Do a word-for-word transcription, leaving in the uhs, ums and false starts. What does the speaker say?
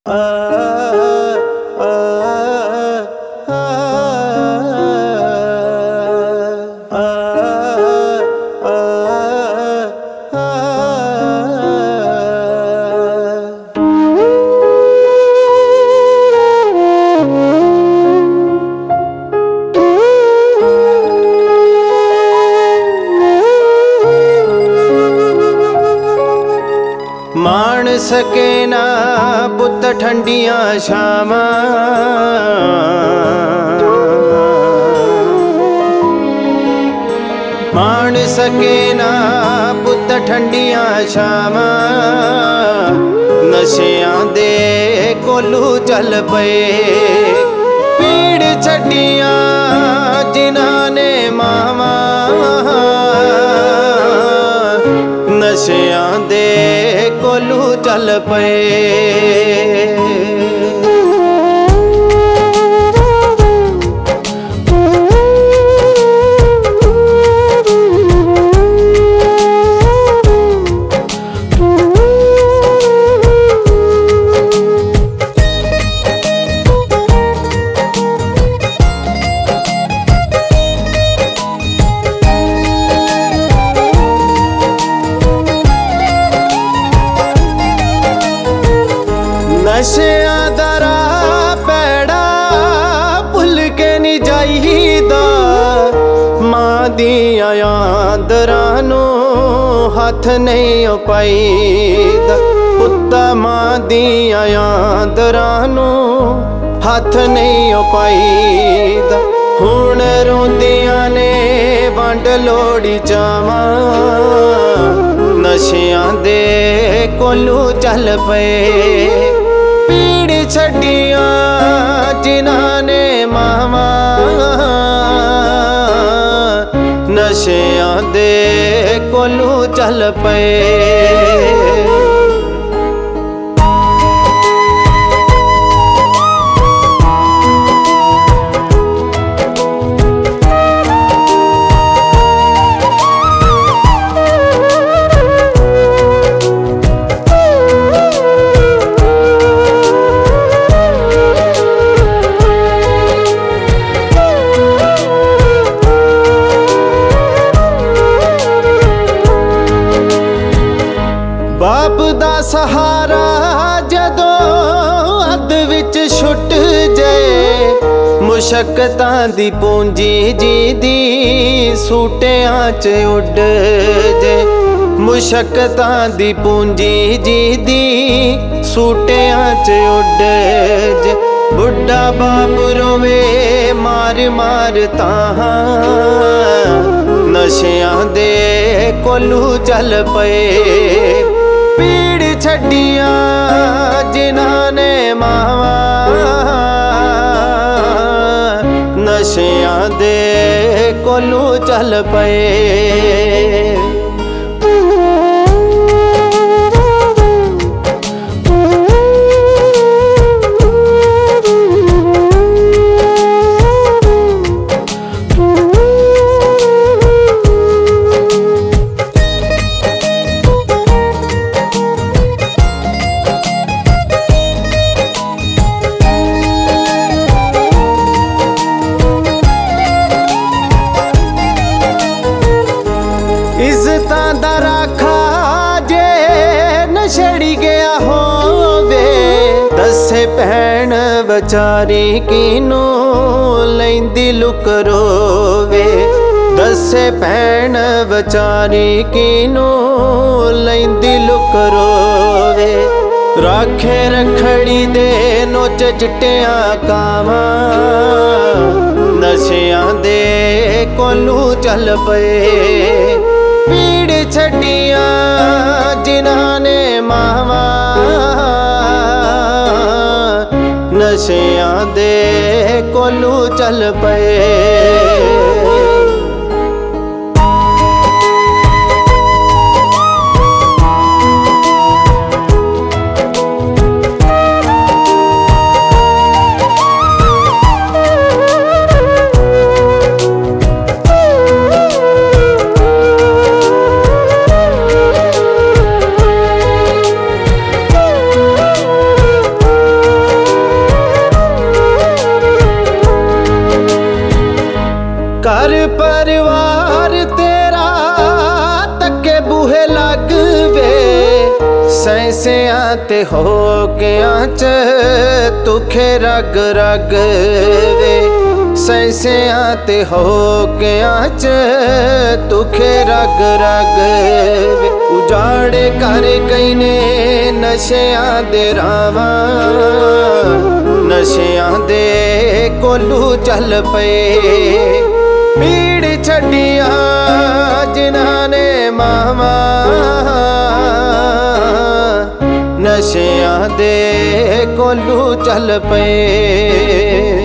ਮਾਣ ਸਕੇ ਨਾ ਪੁੱਤ ਠੰਡੀਆਂ ਛਾਵਾਂ, ਮਾਣ ਸਕੇ ਨਾ ਪੁੱਤ ਠੰਡੀਆਂ ਛਾਵਾਂ। ਨਸ਼ਿਆਂ ਦੇ ਕੋਲੂ ਚੱਲ ਪਏ, ਪੀੜ ਛੱਡੀਆਂ ਜਿਨ੍ਹਾਂ ਨੇ ਮਾਵਾਂ। ਨਸ਼ਿਆਂ ਦੇ ਕੋਲੂ ਚੱਲ ਪਏ। ਨਸ਼ਿਆਂ ਦਾ ਰਾਹ ਪੈੜਾ ਭੁੱਲ ਕੇ ਨੀ ਜਾਈਦਾ, ਮਾਂ ਦੀਆਂ ਯਾਦਾਂ ਨੂੰ ਹੱਥ ਨਹੀਂ ਪਾਈਦਾ। ਪੁੱਤ ਮਾਂ ਦੀਆਂ ਯਾਦਾਂ ਨੂੰ ਹੱਥ ਨਹੀਂ ਪਾਈਦਾ। ਹੁਣ ਰੋਂਦੀਆਂ ਨੇ ਵੰਡ ਲੋੜੀ ਚਾਵਾਂ, ਨਸ਼ਿਆਂ ਦੇ ਕੋਲੂ ਚੱਲ ਪਏ। ਪੀੜ ਛੱਡੀਆਂ ਜਿਨ੍ਹਾਂ ਨੇ ਮਾਵਾਂ, ਨਸ਼ਿਆਂ ਦੇ ਕੋਲੂ ਚੱਲ ਪਏ। ਬਾਪ ਦਾ ਸਹਾਰਾ ਜਦੋਂ ਅੱਧ ਵਿੱਚ ਛੁੱਟ ਜਾਏ, ਮੁਸ਼ੱਕਤਾਂ ਦੀ ਪੂੰਜੀ ਜੀ ਦੀ ਸੂਟਿਆਂ 'ਚ ਉੱਡ ਜੇ। ਮੁਸ਼ੱਕਤਾਂ ਦੀ ਪੂੰਜੀ ਜੀ ਦੀ ਸੂਟਿਆਂ 'ਚ ਉੱਡ ਜੇ। ਬੁੱਢਾ ਬਾਪ ਰੋਵੇ ਮਾਰ ਮਾਰ ਤਾਹਾਂ, ਨਸ਼ਿਆਂ ਦੇ ਕੋਲੂ ਚੱਲ ਪਏ। ਪੀੜ ਛੱਡੀਆਂ ਜਿਨ੍ਹਾਂ ਨੇ ਮਾਵਾਂ, ਨਸ਼ਿਆਂ ਦੇ ਕੋਲੂ ਚੱਲ ਪਏ। ਇੱਜ਼ਤਾਂ ਦਾ ਰਾਖਾ ਜੇ ਨਸ਼ੜੀ ਗਿਆ ਹੋਵੇ, ਦੱਸੇ ਭੈਣ ਵਿਚਾਰੀ ਕਿਨੂੰ ਲੈਂਦੀ ਲੁਕ ਰੋਵੇ। ਦੱਸੇ ਭੈਣ ਵਿਚਾਰੀ ਕਿਨੂੰ ਲੈਂਦੀ ਲੁਕ ਰੋਵੇ। ਰਾਖੇ ਰਖੜੀ ਦੇ ਨੋਚ ਚਿੱਟਿਆਂ ਕਾਵਾਂ, ਨਸ਼ਿਆਂ ਦੇ ਕੋਲੂ ਚੱਲ ਪਏ। ਪੀੜ ਛੱਡੀਆਂ ਜਿਨ੍ਹਾਂ ਨੇ ਮਾਵਾਂ, ਨਸ਼ਿਆਂ ਦੇ ਕੋਲੂ ਚੱਲ ਪਏ। ਤੇ ਹੋ ਗਿਆਂ ਚ ਤੁਖੇ ਰਗ ਰਗ ਵੇ, ਸੈਸਿਆਂ ਤੇ ਹੋ ਗਿਆਂ ਚ ਤੁਖੇ ਰਗ ਰਗ ਵੇ। ਉਜਾੜੇ ਕਰ ਗਏ ਨੇ ਨਸ਼ਿਆਂ ਦੇ ਰਾਵਾਂ, ਨਸ਼ਿਆਂ ਦੇ ਕੋਲੂ ਚੱਲ ਪਏ। ਪੀੜ ਛੱਡੀਆਂ ਜਿਨ੍ਹਾਂ ਨੇ ਮਾਵਾਂ, ਨਸ਼ਿਆਂ ਦੇ ਕੋਲੂ ਚੱਲ ਪਏ।